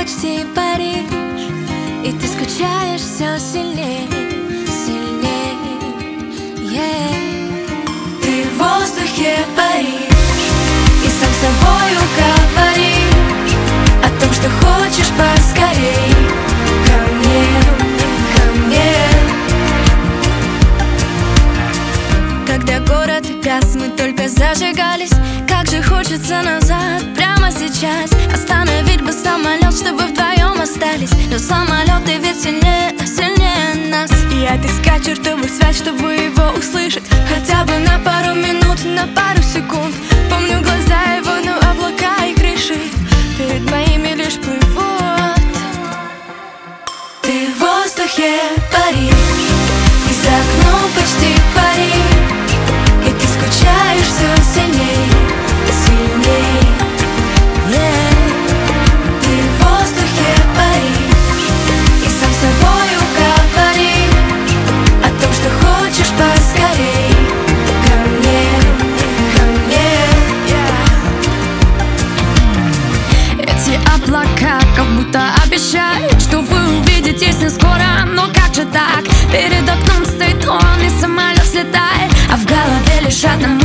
почти Париж, и ты скучаешь все сильней, сильней, Ты в воздухе паришь и сам с собою говоришь о том, что хочешь поскорей ко мне, ко мне. Когда город гас, мы только зажигались. Как же хочется назад, прямо сейчас. Остановить бы самолет, чтобы вдвоем остались. Но самолеты ведь сильнее, сильнее нас. И отыскать чертову связь, чтобы его услышать хотя бы на пару минут, на пару секунд. Помню глаза его, но облака и крыши перед моими лишь плывут. Ты в воздухе паришь, и за окном почти Париж, и ты скучаешь все сильней, сильней, Ты в воздухе паришь и сам с собою говоришь о том, что хочешь поскорей ко мне, ко мне, Эти облака как будто обещают, что вы увидитесь не скоро. Но как же так? Перед окном стоит он, и самолет слетает, а в голове лишь одна